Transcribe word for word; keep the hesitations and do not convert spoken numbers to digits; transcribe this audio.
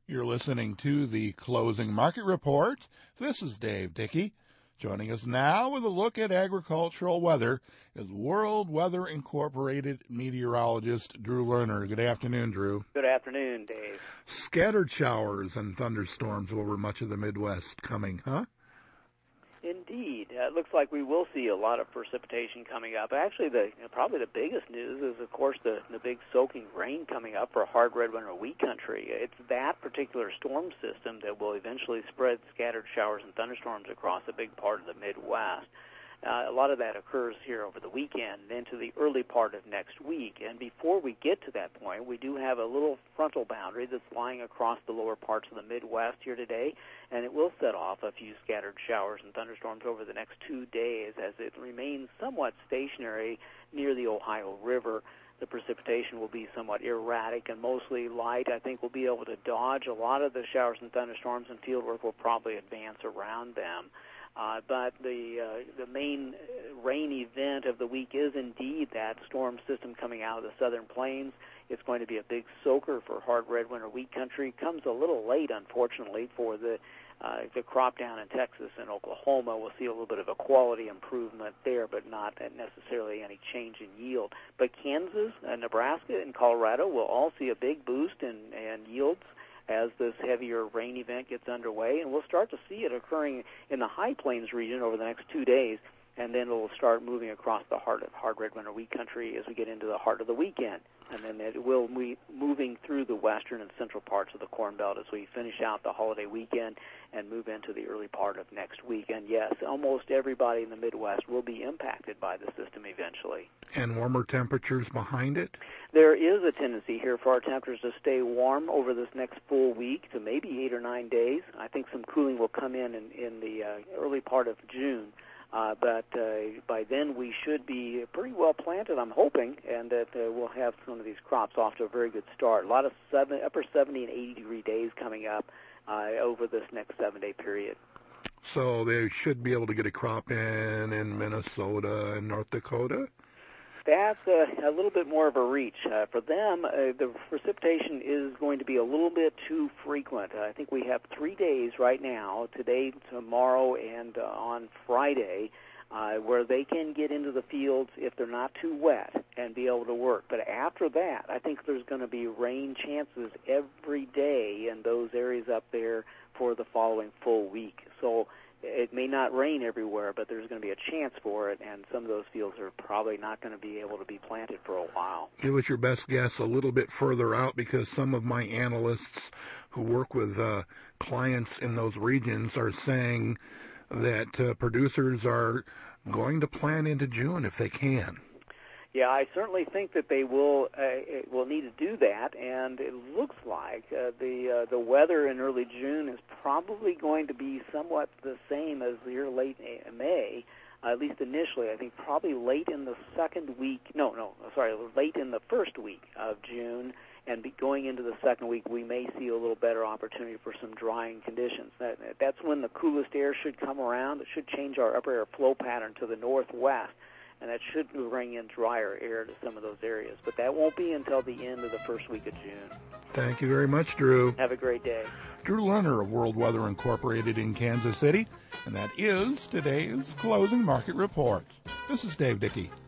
You're listening to the Closing Market Report. This is Dave Dickey. Joining us now with a look at agricultural weather is World Weather Incorporated meteorologist Drew Lerner. Good afternoon, Drew. Good afternoon, Dave. Scattered showers and thunderstorms over much of the Midwest coming, huh? Indeed. Uh, it looks like we will see a lot of precipitation coming up. Actually, the you know, probably the biggest news is, of course, the, the big soaking rain coming up for hard red winter wheat country. It's that particular storm system that will eventually spread scattered showers and thunderstorms across a big part of the Midwest. Uh, a lot of that occurs here over the weekend and into the early part of next week. And before we get to that point, we do have a little frontal boundary that's lying across the lower parts of the Midwest here today, and it will set off a few scattered showers and thunderstorms over the next two days as it remains somewhat stationary near the Ohio River. The precipitation will be somewhat erratic and mostly light. I think we'll be able to dodge a lot of the showers and thunderstorms, and fieldwork will probably advance around them. Uh, but the uh, the main rain event of the week is indeed that storm system coming out of the southern plains. It's going to be a big soaker for hard red winter wheat country. Comes a little late, unfortunately, for the uh, the crop down in Texas and Oklahoma. We'll see a little bit of a quality improvement there, but not necessarily any change in yield. But Kansas, uh, Nebraska, and Colorado will all see a big boost in, in yields as this heavier rain event gets underway, and we'll start to see it occurring in the High Plains region over the next two days, and then it'll start moving across the heart of hard red winter wheat country as we get into the heart of the weekend, and then it will be moving through the western and central parts of the Corn Belt as we finish out the holiday weekend and move into the early part of next week. And yes, almost everybody in the Midwest will be impacted by the system eventually. And warmer temperatures behind it? There is a tendency here for our temperatures to stay warm over this next full week to maybe eight or nine days. I think some cooling will come in in, in the uh, early part of June. Uh, but uh, by then we should be pretty well planted, I'm hoping, and that uh, we'll have some of these crops off to a very good start. A lot of seven, upper seventy and eighty degree days coming up uh, over this next seven-day period. So they should be able to get a crop in in Minnesota and North Dakota? That's a, a little bit more of a reach. Uh, for them, uh, the precipitation is going to be a little bit too frequent. Uh, I think we have three days right now, today, tomorrow, and uh, on Friday, uh, where they can get into the fields if they're not too wet and be able to work. But after that, I think there's going to be rain chances every day in those areas up there for the following full week. So it may not rain everywhere, but there's going to be a chance for it, and some of those fields are probably not going to be able to be planted for a while. Give us your best guess a little bit further out, because some of my analysts who work with uh, clients in those regions are saying that uh, producers are going to plant into June if they can. Yeah, I certainly think that they will uh, will need to do that, and it looks like uh, the uh, the weather in early June is probably going to be somewhat the same as here late May, uh, at least initially. I think probably late in the second week, no, no, sorry, late in the first week of June, and be going into the second week, we may see a little better opportunity for some drying conditions. That, that's when the coolest air should come around. It should change our upper air flow pattern to the northwest, and that should bring in drier air to some of those areas. But that won't be until the end of the first week of June. Thank you very much, Drew. Have a great day. Drew Lerner of World Weather Incorporated in Kansas City, and that is today's Closing Market Report. This is Dave Dickey.